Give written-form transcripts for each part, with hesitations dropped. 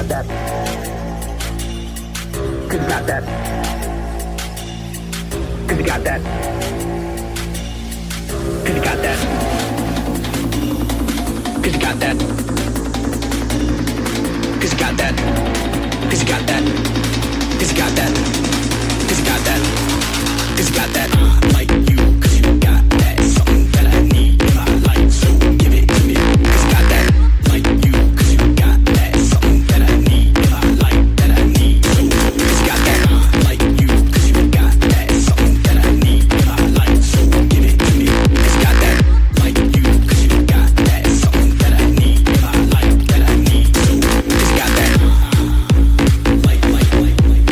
got that. Cause you got that. Cause you got that. Cause you got that. Cause you got that. Cause you got that. Cause you got that. Cause you got that. Cause you got that. Cause you got that. Like you, cause you got that. Something that I need in my life, so give it to me. Cause you got that. Like you, cause you got that. Something that I need in my life, that I need, so cause you got that. Like you, cause you got that. Something that I need in my life, so give it to me. Cause you got that. Like you, cause you got that. Something that I need in my life, that I need, so cause you got that. Like you, cause you got that.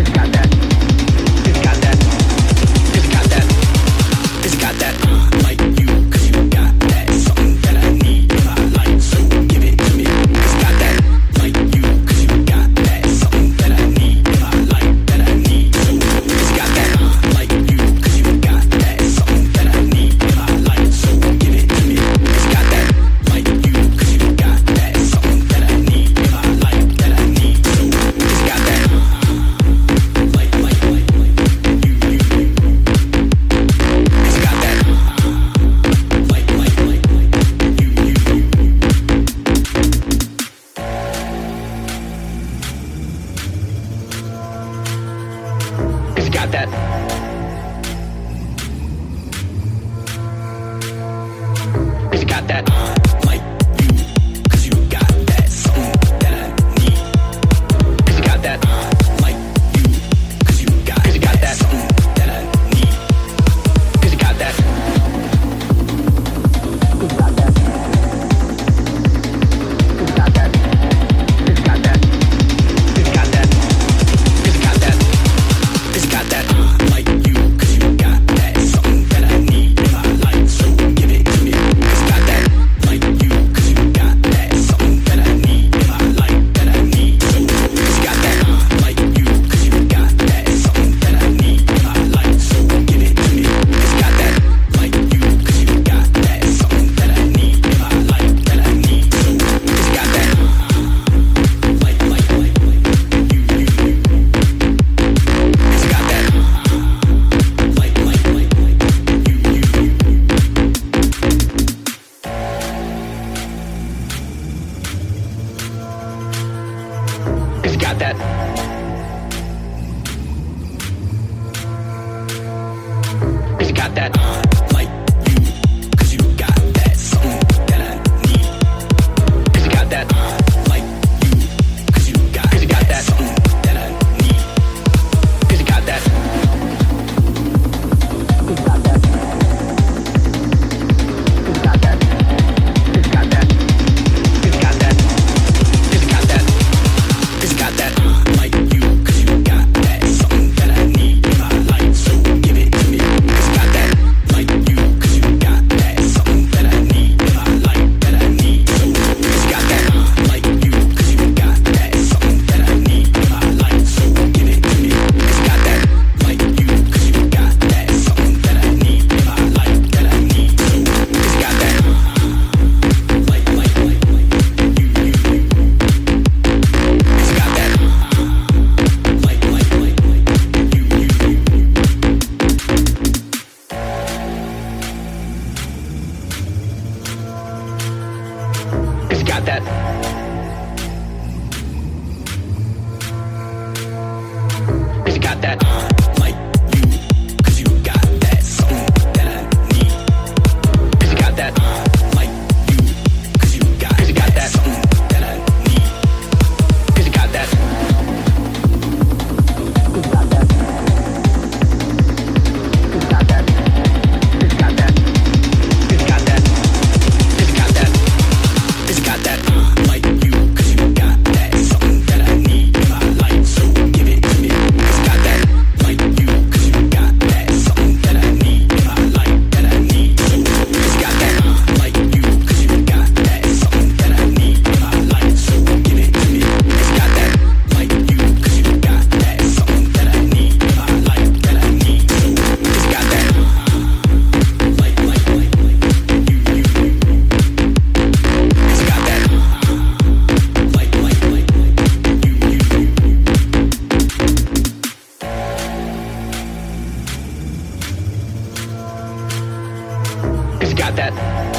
Like you got that.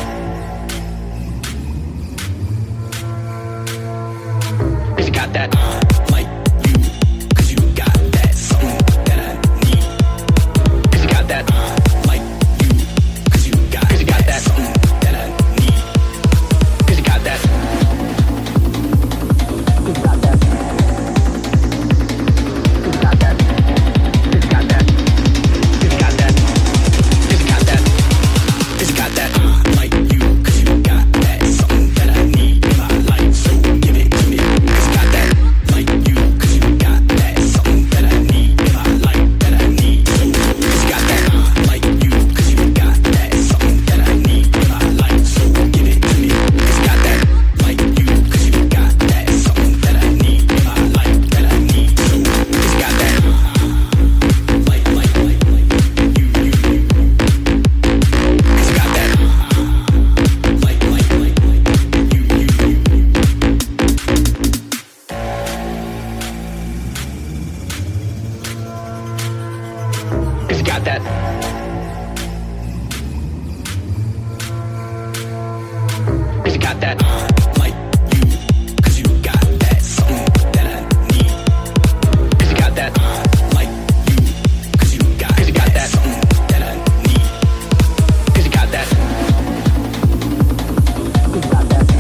Cause you got that. Like you. Cause you got that. Something that I need. Cause you got that. Like you. Cause you got that. Something that I need. Cause you got that. Cause you got that. Cause you got that. Cause you got that. Cause you got that. Cause you got that. Cause you got that. Like you. Cause you got that. Something that I need in my life. So give it to me. Cause you got that. Like you. Cause you got that. Something that I need in my life. That I need. So cause you got that. Like you. Cause you got that. Something that I need in my life. So give it to me. Cause you got that. Like you. Cause you got that. Something that I need in my life. That I need. So cause you got that. Like you. Cause you got that. Like you. Cause you got that. Cause you got that. Like you. Cause you got that. Something that I need. Cause you got that. Like you. Cause you got that. Something that I need. Cause you got that. Cause you got that.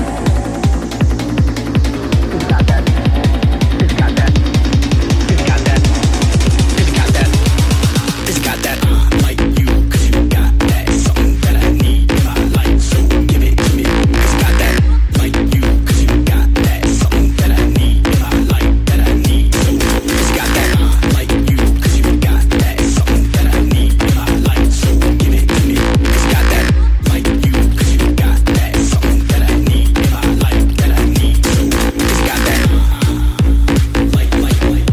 Cause you got that. Cause you got that. Cause you got that. Cause you got that. Cause you got that. Like you. Cause you got that. Something that I need in my life. So give it to me. Cause you got that. Like you. Cause you got that. Something that I need in my life. That I need. So cause you got that. Like you. Cause you got that. Something that I need in my life. So give it to me. Cause you got that. Like you. Cause you got that. Something that I need in my life. That I need. So cause you got that. Like you. Cause you got that.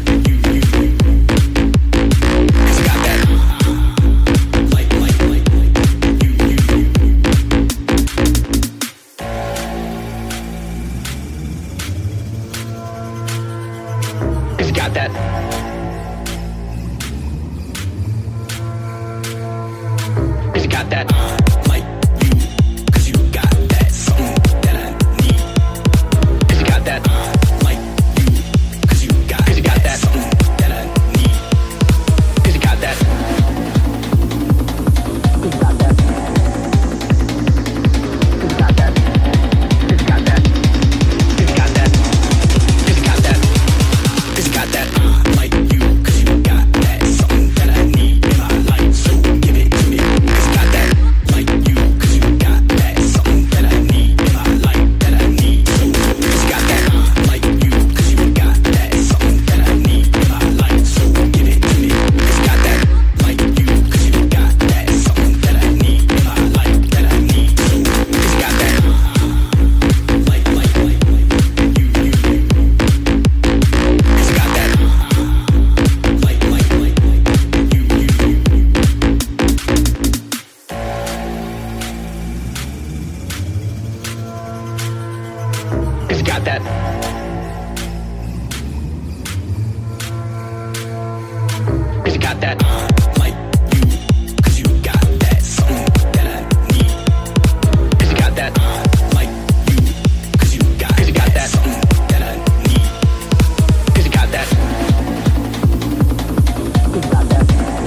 Like you. Cause you got that. Cause you got that. Like you. Cause you got that. Something that I need. Cause you got that. Like you. Cause you got that. Something that I need. Cause you got that. Cause you got that. Cause you got that. Cause you got that. Cause you got that. Cause you got that. Cause you got that. Like you. Cause you got that. Something that I need in my life. So give it to me. Cause you got that. Like you. Cause you got that. Something that I need in my life. That I need. So cause you got that. Like you. Cause you got that. Something that I need in my life. So give it to me. Cause you got that. Like you. Cause you got that. Something that I need in my life. That I need. So cause you got that. Like you. Cause you got that. Like you. Cause you got that. Cause you got that. Like you. Cause you got that. Something that I need. Cause you got that. Like you. Cause you got that. Something that I need. Cause you got that. Cause you got that.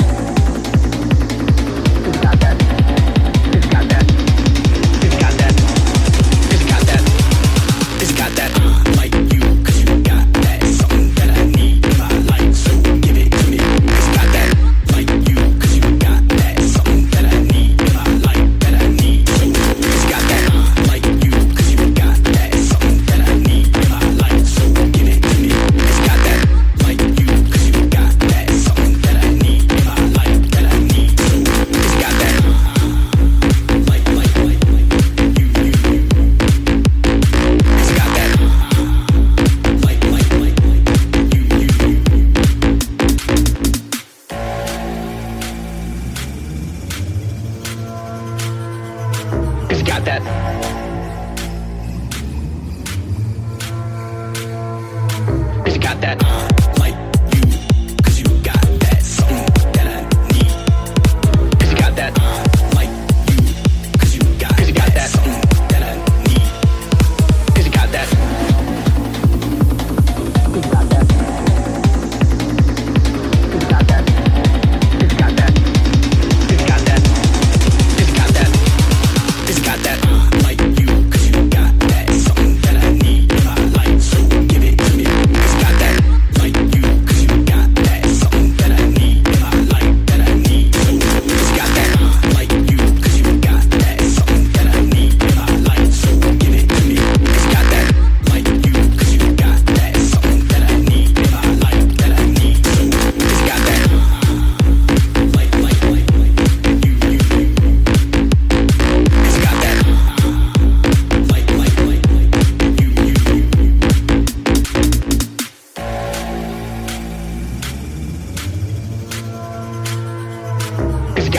Cause you got that. Cause you got that. Cause you got that. Cause you got that. Cause you got that. Like you. Cause you got that. Something that I need in my life. So give it to me. Cause you got that. Like you. Cause you got that. Something that I need in my life. That I need. So cause you got that. Like you. Cause you got that. Something that I need in my life. So give it to me. Cause you got that. Like you. Cause you got that. Something that I need in my life. That I need. So cause you got that. Like you. Cause you got that. Like you. Cause you got that. Cause you got that. Like you. Cause you got that. Something that I need. Cause you got that. Like you.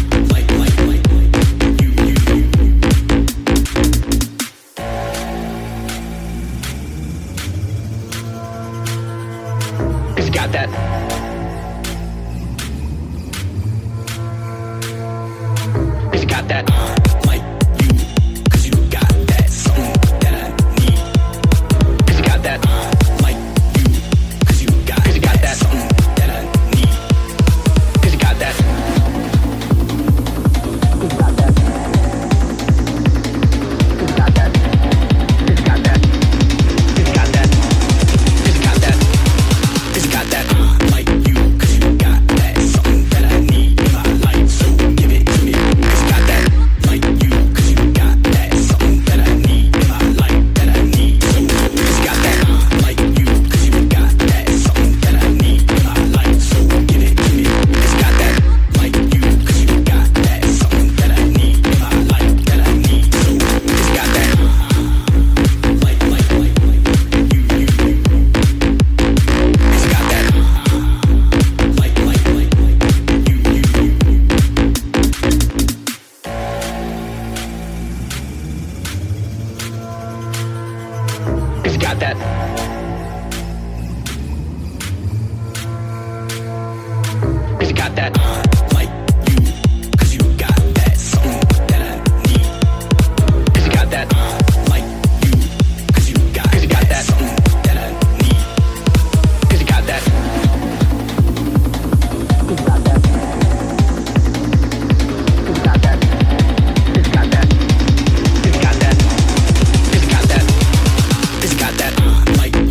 Like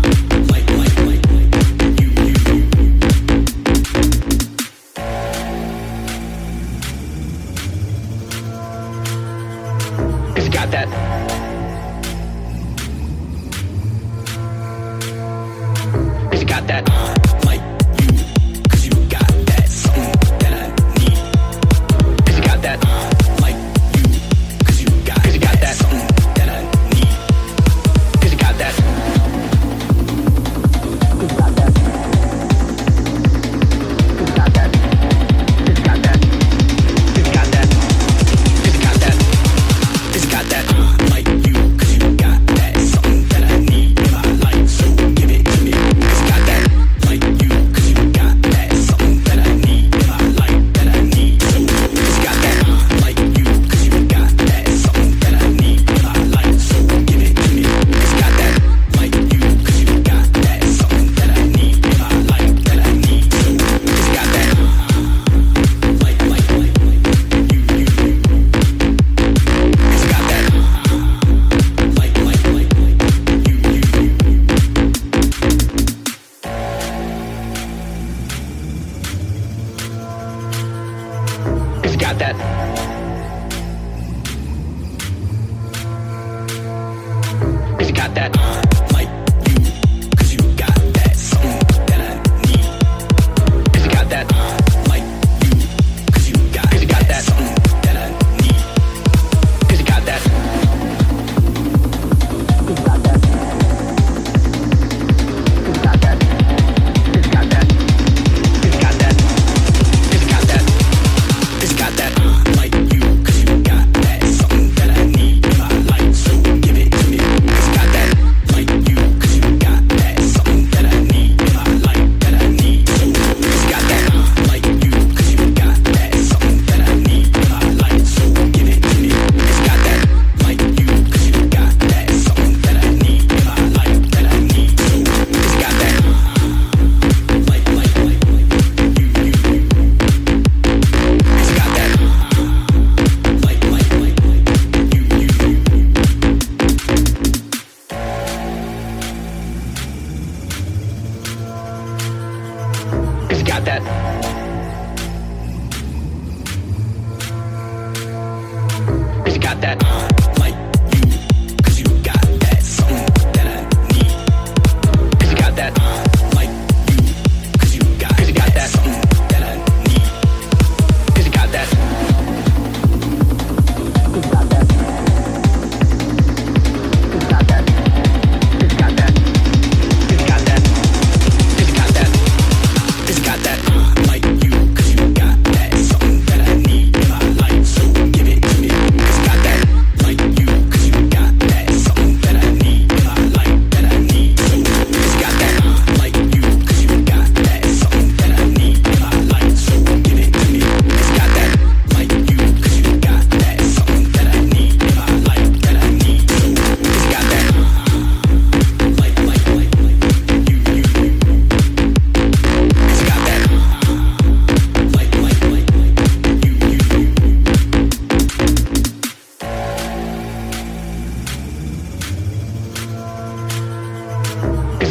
Like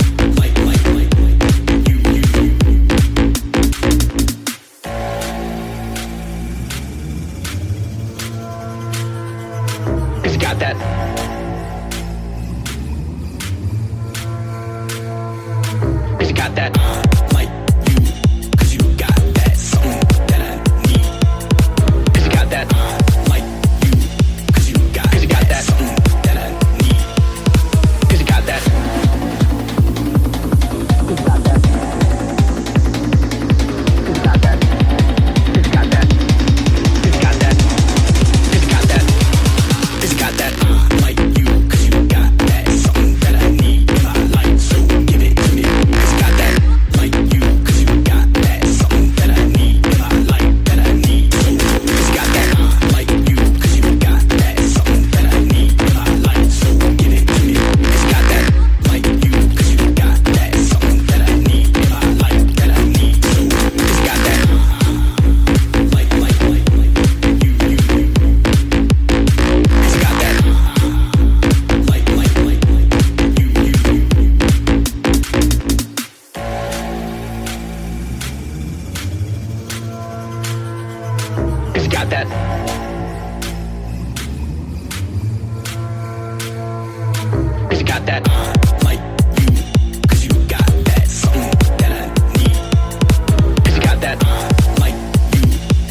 Like you,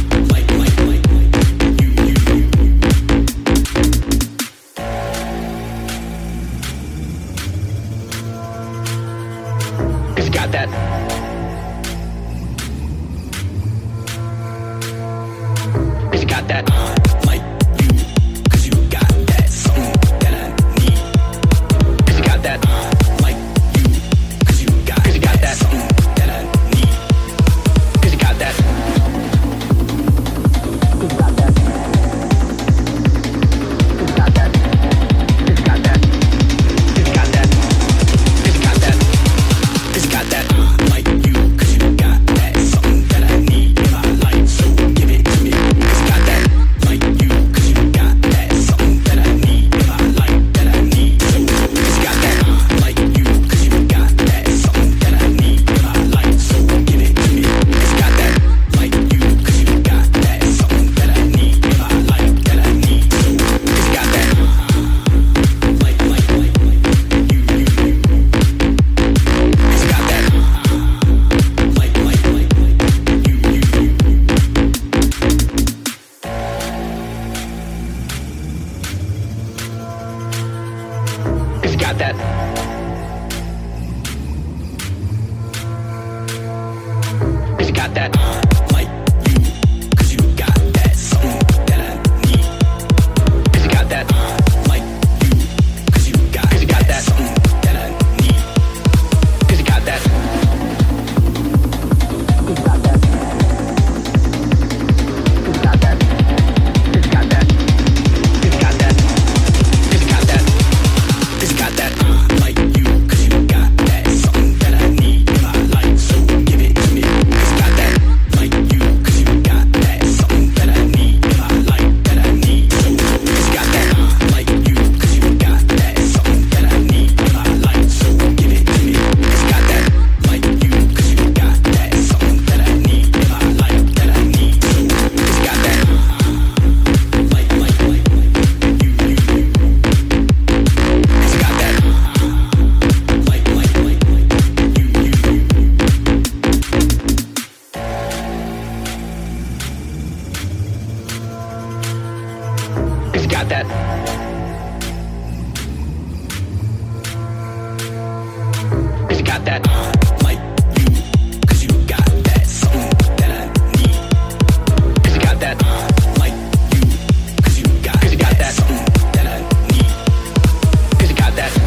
got that like you, 'cause you got that something that I need. 'Cause you got that like you, 'cause you got that something that I need. 'Cause you got that.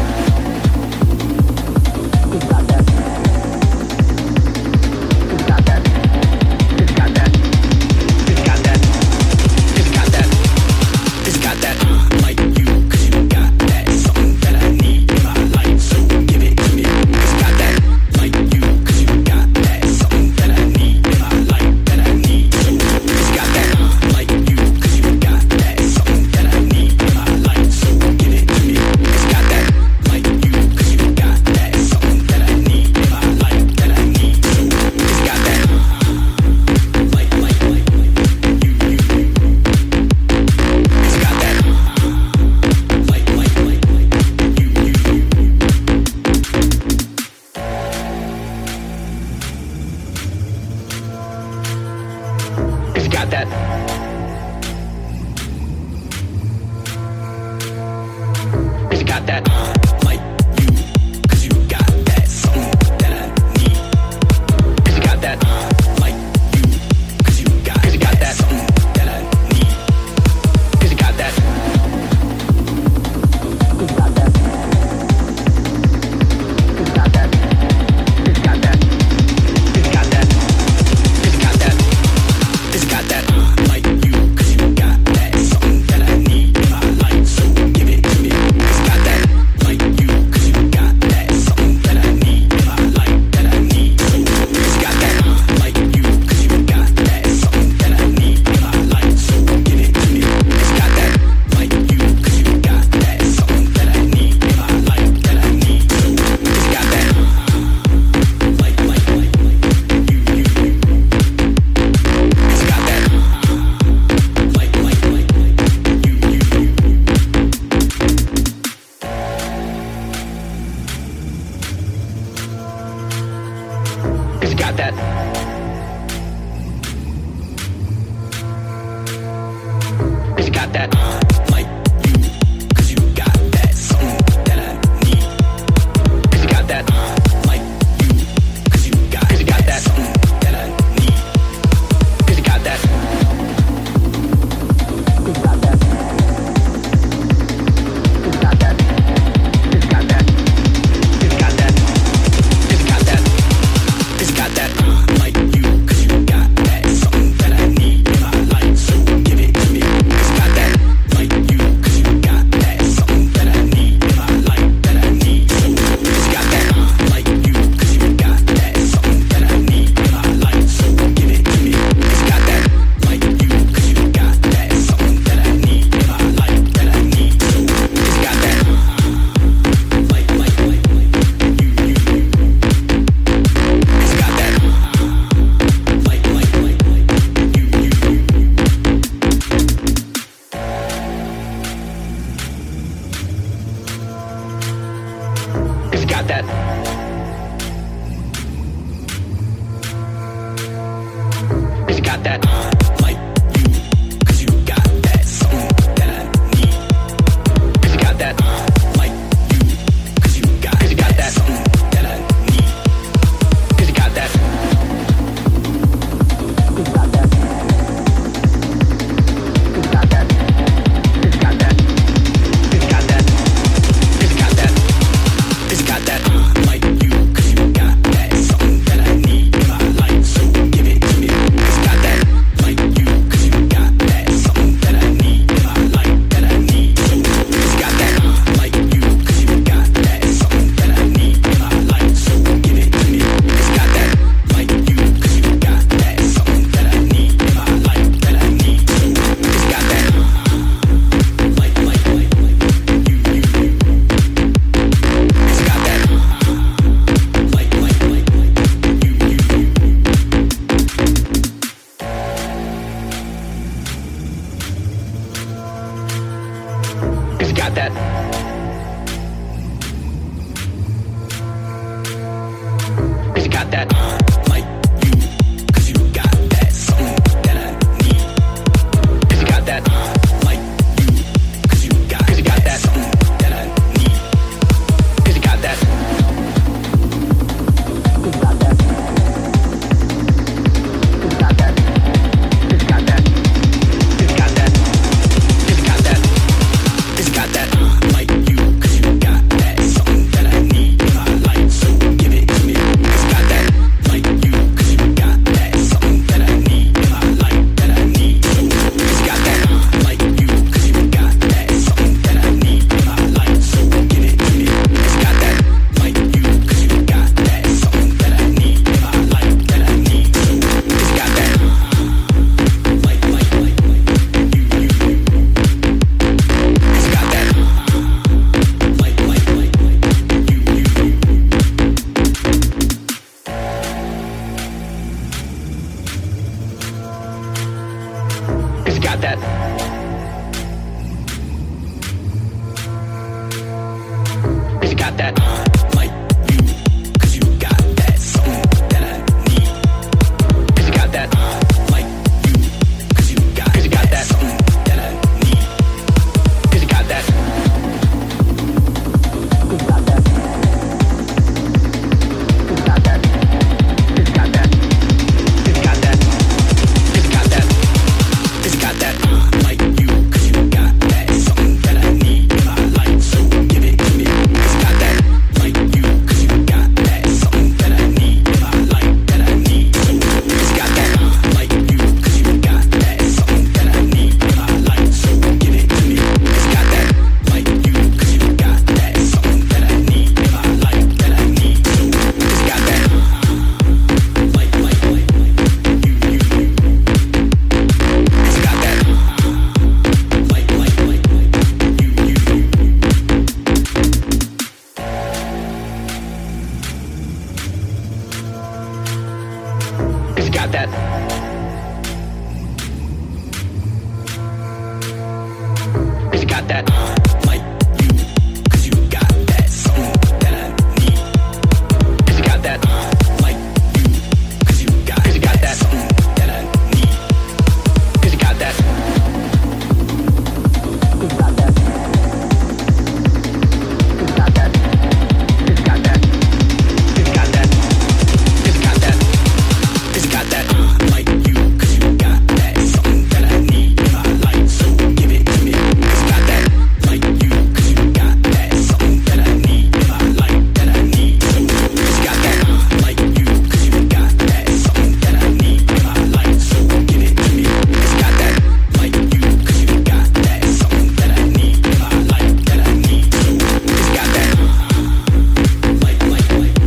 'Cause you got that. 'Cause you got that. 'Cause you got that. 'Cause you got that. 'Cause you got that. 'Cause you got that like you, 'cause you got that something that I need in my life. So give it to me. 'Cause you got that like you, 'cause you got that something that I need in my life that I need. So 'cause you got that like you, 'cause you got that something that I need in my life. So give it to me. 'Cause you got that like you, 'cause you got that something that I need in my life that I need. So 'cause you got that like you. 'Cause you got that like you. 'Cause you got that. 'Cause you got that like you, 'cause you got that something that I need. 'Cause you got that like you, 'cause you got that something that I need. 'Cause you got that. 'Cause you got that. 'Cause you got that. 'Cause you got that. 'Cause you got that. 'Cause you got that. 'Cause you got that like you, 'cause you got that something that I need in my life. So give it to me. 'Cause you got that like you, 'cause you got that something that I need in my life that I need. So 'cause you got that like you, 'cause you got that something that I need in my life. So give it to me. 'Cause you got that like you, 'cause you got that something that I need in my life that I need. So 'cause you got that like you. 'Cause you got that like you. 'Cause you got that like you. 'Cause you got that. 'Cause you got that like you, 'cause you got that something that I need. 'Cause you got that like you, 'cause you got that something that I need. 'Cause you got that. 'Cause you got that. 'Cause you got that. 'Cause you got that. 'Cause you got that. 'Cause you got that. 'Cause you got that like you, 'cause you got that something that I need in my life. So give it to me. 'Cause you got that like you, 'cause you got that something that I need in my life that I need. So 'cause you got that like you, 'cause you got that something that I need in my life. So give it to me. 'Cause you got that like you, 'cause you got that something that I need in my life that I need. So 'cause you got that like you. 'Cause you got that like you. 'Cause you got that like you. 'Cause you got that. 'Cause you got that like you, 'cause you got that something that I need. 'Cause you got that like you, 'cause you got that something that I need. 'Cause you got that. 'Cause you got that. 'Cause you got that. 'Cause you got that. 'Cause you got that. 'Cause you got that. 'Cause you got that like you, 'cause you got that something that I need in my life. So give it to me. 'Cause you got that like you, 'cause you got that something that I need in my life that I need. So 'cause you got that like you, 'cause you got that something that I need in my life. So give it to me. 'Cause you got that like you, 'cause you got that something that I need in my life that I need. So 'cause you got that like you. 'Cause you got that like you. 'Cause you got that like you. 'Cause you got that. 'Cause you got that like you, 'cause you got that something that I need. 'Cause you got that like you, 'cause you got that something that I need. 'Cause you got that. 'Cause you got that. got that. Cause you got that. Like you, cause you got that something that I need. Cause you got that. Like you, cause you got that something that I need. Cause you got that. Cause you got that. Cause you got that. Cause you got that. Cause you got that. Cause you got that. Cause you got that. Like you, cause you got that something that I need in my life. So give it to me. Cause you got that. Like you, cause you got that something that I need in my life that I need. So cause you got that. Like you, cause you got that something that I need in my life. So give it to me. Cause you got that. Like you, cause you got that something that I need in my life that I need. So cause you got that. Like you. Cause you got that.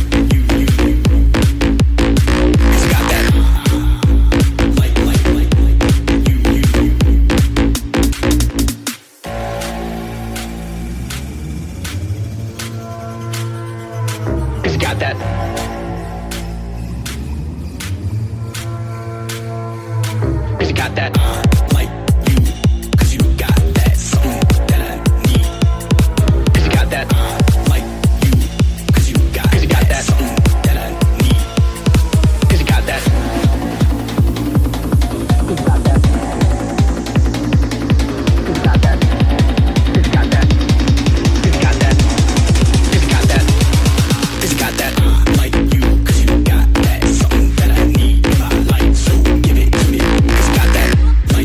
Cause you got that. Cause you got that. Like you, cause you got that something that I need. Cause you got that. Like you, cause you got that something that I need. Cause you got that. Cause you got that. Cause you got that. Cause you got that. Cause you got that. Cause you got that. Cause you got that. Like you, cause you got that something that I need in my life. So give it to me. Cause you got that. Like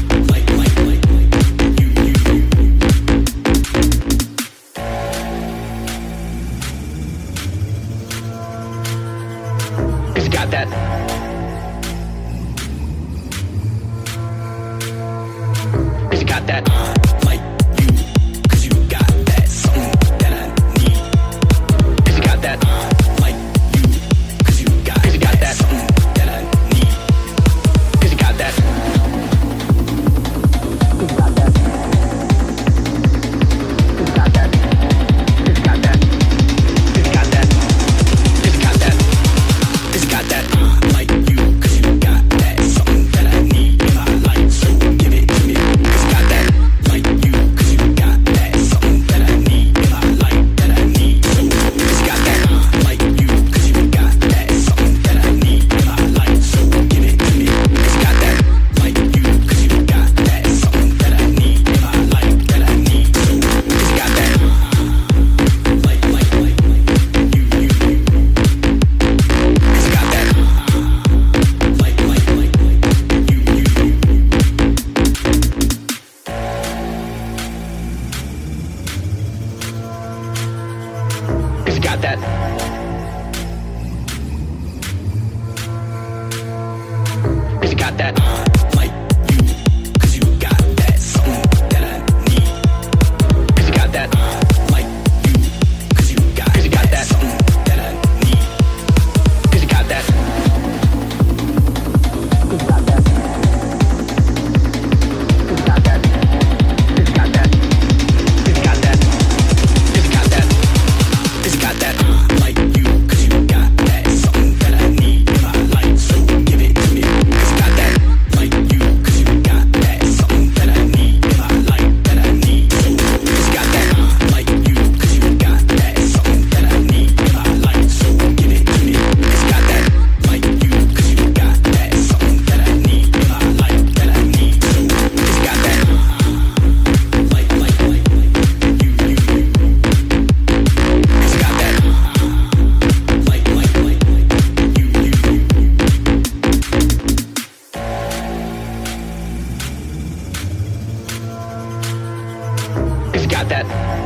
got that.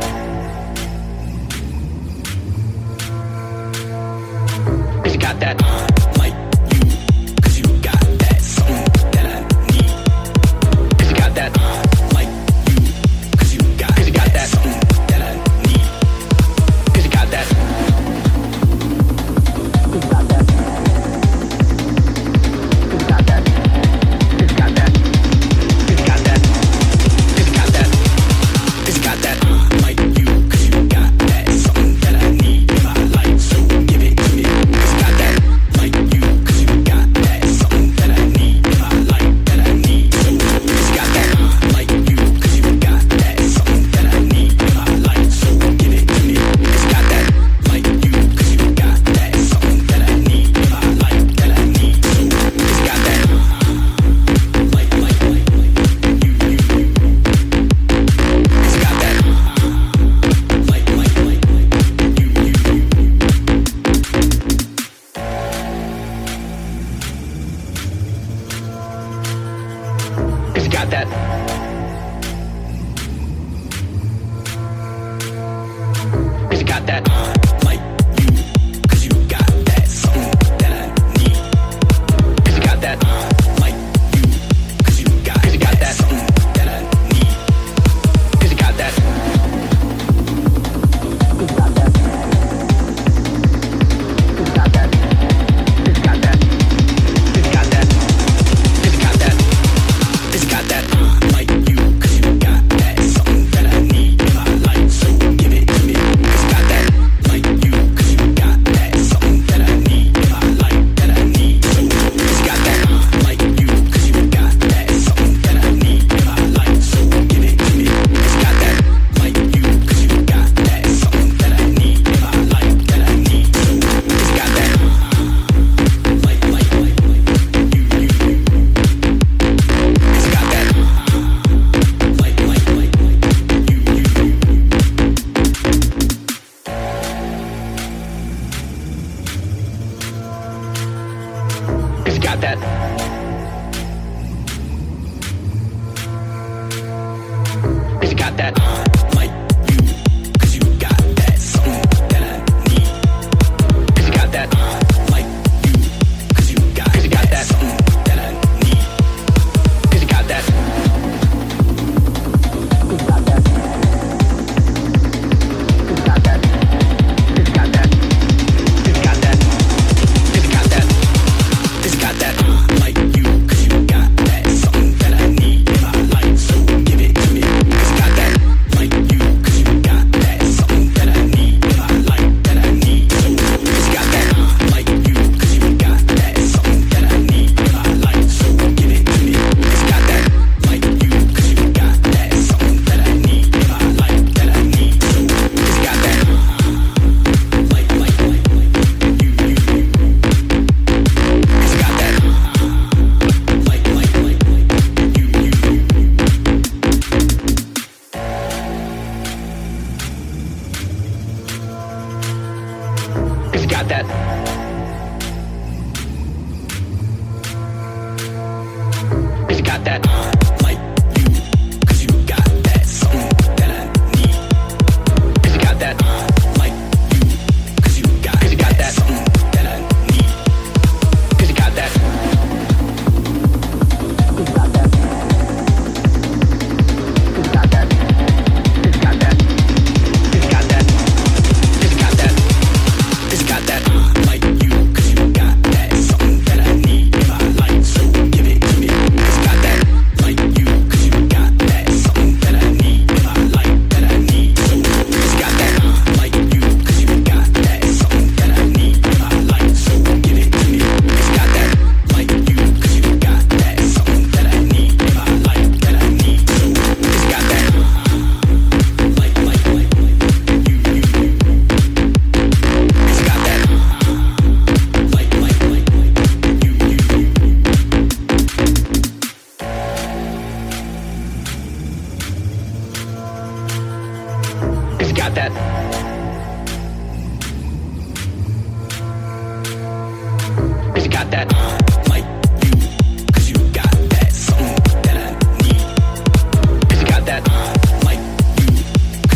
Cause you got that. Like you. Cause you got that. Something that I need. Cause you got that. Like you. Cause you got that. Something that I need. Cause you got that. Cause you got that. Cause you got that. Cause you got that. Cause you got that. Cause you got that. Cause you got that. Like you. Cause you got that. Something that I need in my life. So give it to me. Cause you got that. Like you. Cause you got that. Something that I need in my life. That I need. So cause you got that. Like you. Cause you got that. Something that I need in my life. So give it to me. Cause you got that. Like you. Cause you got that. Something that I need in my life. That I need. So cause you got that. Like you. Cause you got that. Cause you got that. Cause you got that. Like you. Cause you got that. Something that I need. Cause you got that. Like you. Cause you got that. Something that I need. Cause you got that. Cause you got that. Cause you got that. Cause you got that. Cause you got that. Cause you got that. Cause you got that. Like you. Cause you got that. Something that I need in my life. So give it to me. Cause you got that. Like you. Cause you got that. Something that I need in my life. That I need. So cause you got that. Like you. Cause you got that. Something that I need in my life. So give it to me. Cause you got that. Like you. Cause you got that. Something that I need in my life. That I need. So cause you got that. Like you. Cause you got that. Cause you got that. Cause you got that. Like you. Cause you got that. Something that I need. Cause you got that. Like you. Cause you got that. Something that I need. Cause you got that. Cause you got that. Cause you got that. Cause you got that. Cause you got that. Cause you got that. Cause you got that. Like you. Cause you got that. Something that I need in my life. So give it to me. Cause you got that. Like you. Cause you got that. Something that I need in my life. That I need. So cause you got that. Like you. Cause you got that. Something that I need in my life. So give it to me. Cause you got that. Like you. Cause you got that. Something that I need in my life. That I need. So cause you got that. Like you. Cause you got that. Cause you got that. Cause you got that. Like you. Cause you got that. Something that I need. Cause you got that. Like you. Cause you got that. Something that I need. Cause you got that. Cause you got that. Cause you got that. Cause you got that. Cause you got that. Cause you got that. Cause you got that. Like you. Cause you got that. Something that I need in my life. So give it to me. Cause you got that. Like you. Cause you got that. Something that I need in my life. That I need. So cause you got that. Like you. Cause you got that. Something that I need in my life. So give it to me. Cause you got that. Like you. Cause you got that. Something that I need in my life. That I need. So cause you got that. Like you. Cause you got that. Like you. Cause you got that. Cause you got that. Like you. Cause you got that. Something that I need. Cause you got that. Like you.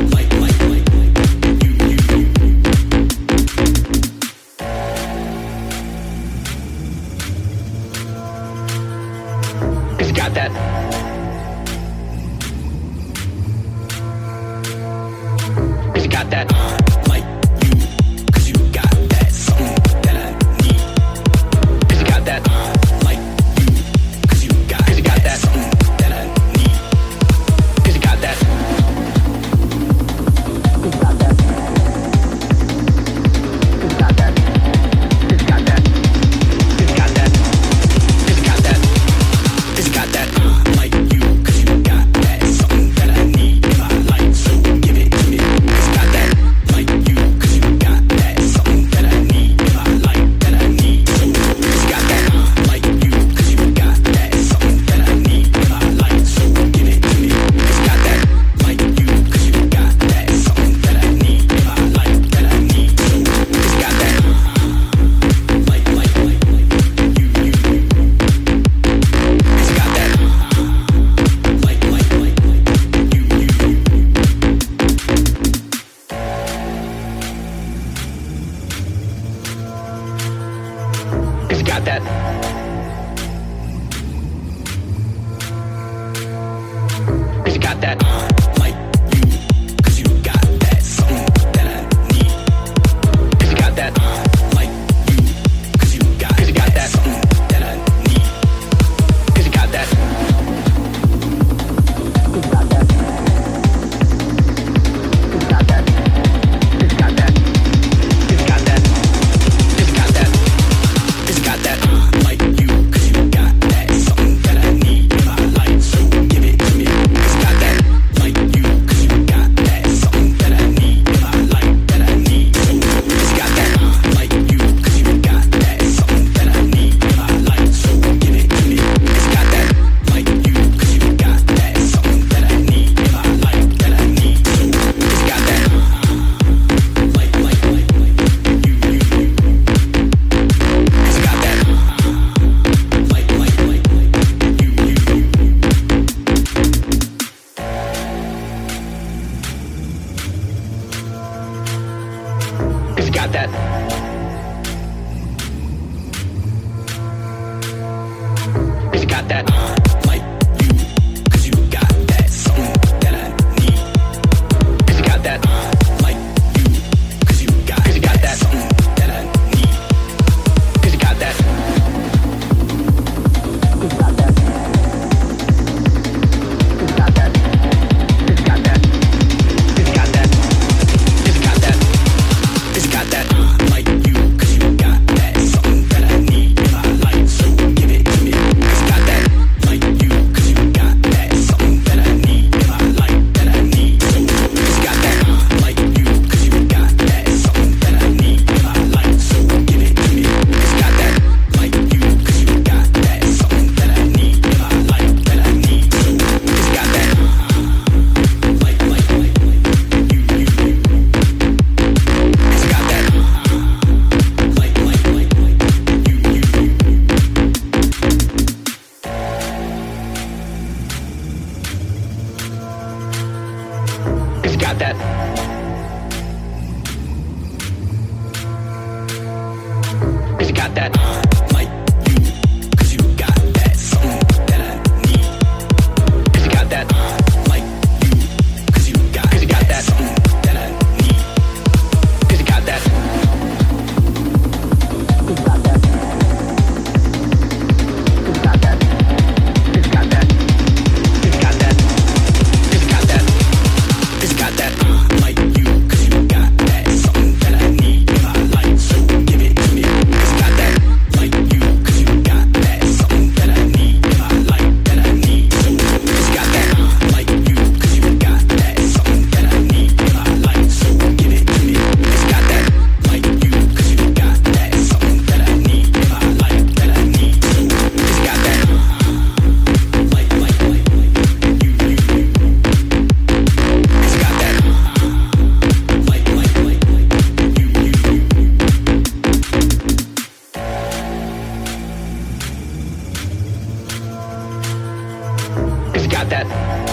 that.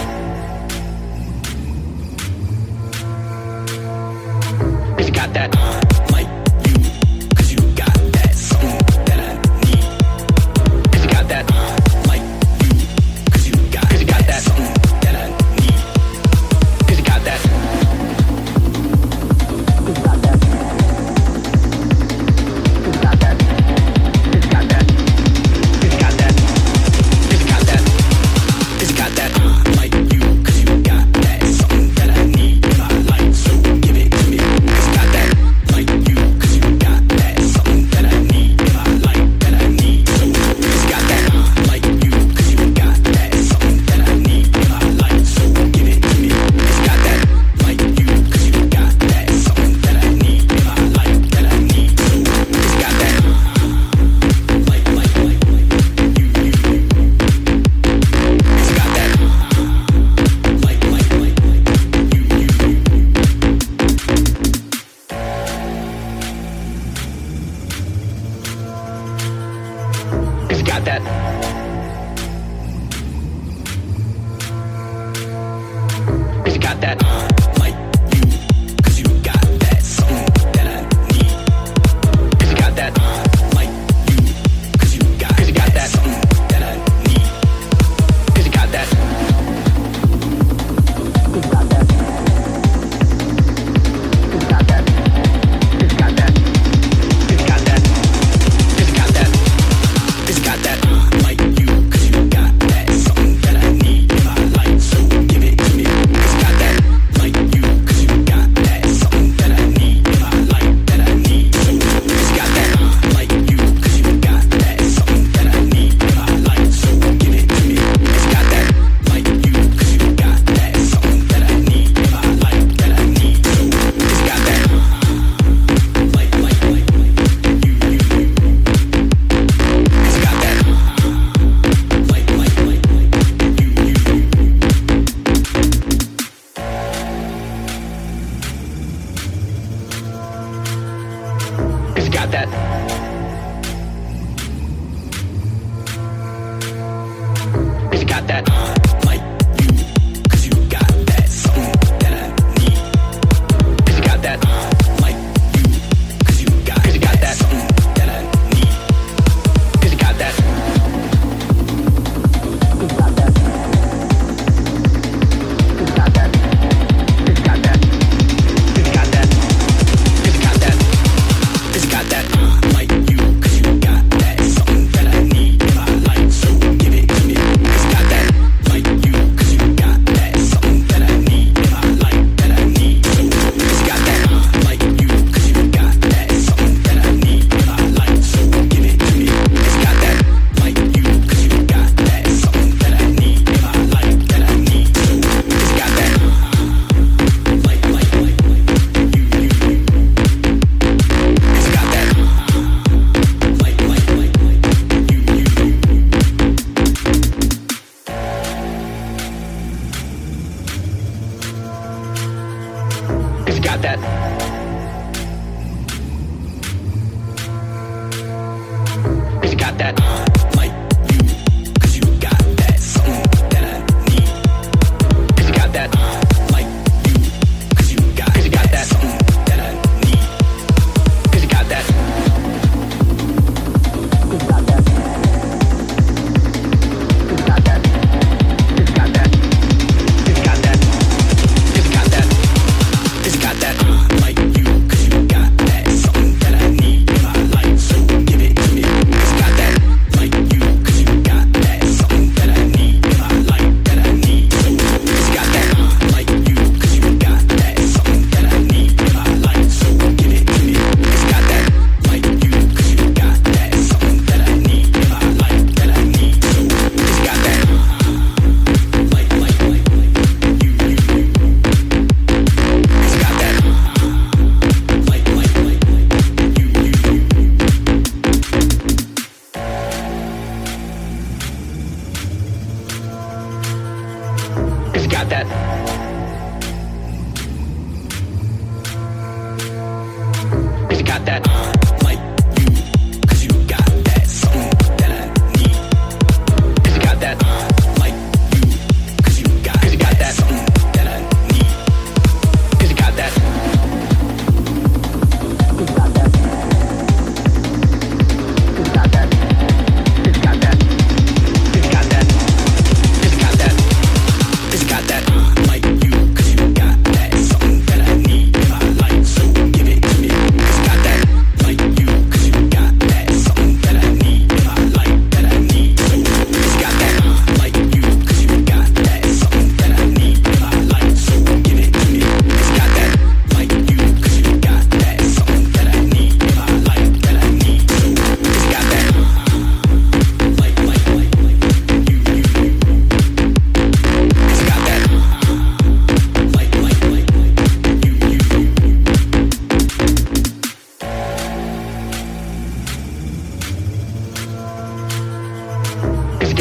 Cause you got that. Like you, cause you got that something that I need. Cause you got that. Like you, cause you got that something that I need. Cause you got that. Cause you got that. Cause you got that. Cause you got that. Cause you got that. Cause you got that. Cause you got that. Like you, cause you got that something that I need in my life. So give it to me. Cause you got that. Like you, cause you got that something that I need in my life that I need. So cause you got that. Like you, cause you got that something that I need in my life. So give it to me. Cause you got that. Like you, cause you got that something that I need in my life that I need. So cause you got that. Like you. Cause you got that. Like you. Cause you got that. Cause you got that. Like you. Cause you got that something that I need. Cause you got that. Like you. Cause you got that something that I need. Cause you got that. Cause you got that. Cause you got that. Cause you got that. Cause you got that. Cause you got that. Cause you got that. Like you. Cause you got that something that I need in my life. So give it to me. Cause you got that. Like you. Cause you got that something that I need in my life that I need. So cause you got that. Like you. Cause you got that something that I need in my life. So give it to me. Cause you got that. Like you. Cause you got that something that I need in my life that I need. So cause you got that. Like you. Cause you got that. Cause you got that. Cause you got that. Like you. Cause you got that something that I need. Cause you got that. Like you. Cause you got that something that I need. Cause you got that. Cause you got that. Cause you got that. Cause you got that. Cause you got that. Cause you got that. Cause you got that. Like you. Cause you got that something that I need in my life. So give it to me. Cause you got that. Like you. Cause you got that something that I need in my life that I need. So cause you got that. Like you. Cause you got that something that I need in my life. So give it to me. Cause you got that. Like you. Cause you got that something that I need in my life that I need. So cause you got that. Like you. Cause you got that. Cause you got that. Cause you got that. Like you. Cause you got that something that I need. Cause you got that. Like you. Cause you got that something that I need. Cause you got that. Cause you got that. Cause you got that. Cause you got that. Cause you got that. Cause you got that. Cause you got that. Like you. Cause you got that something that I need in my life. So give it to me. Cause you got that. Like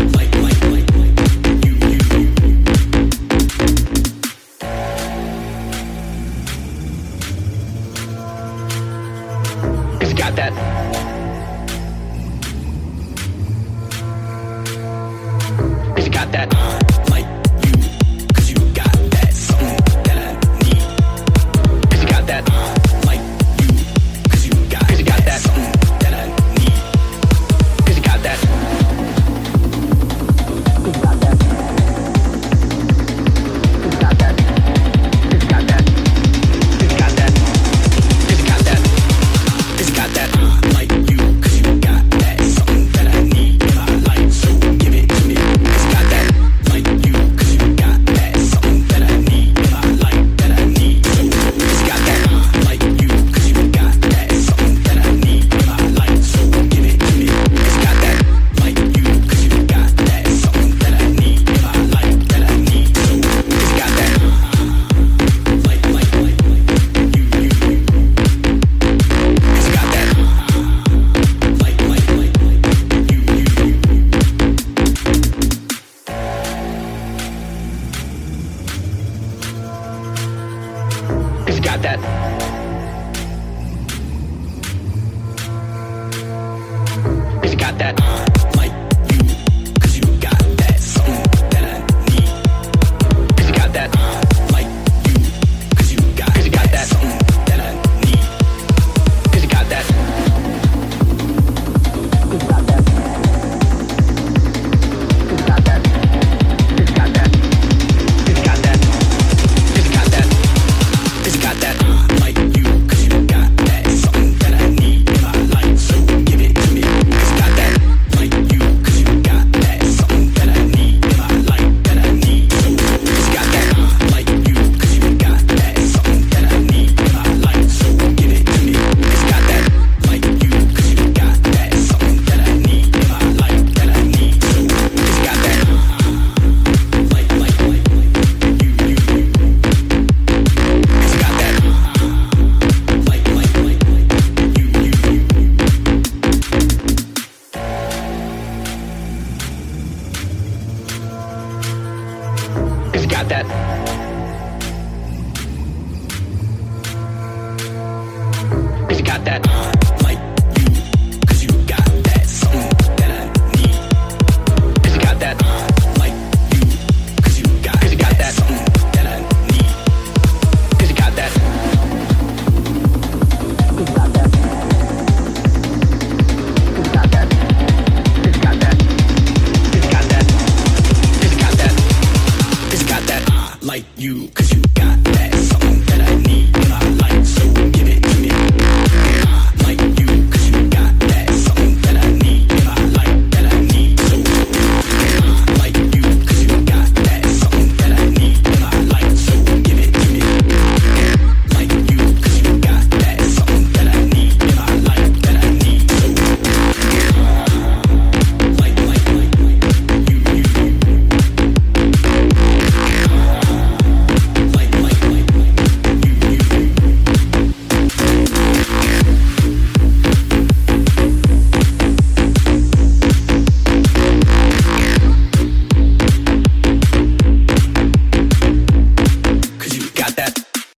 got that.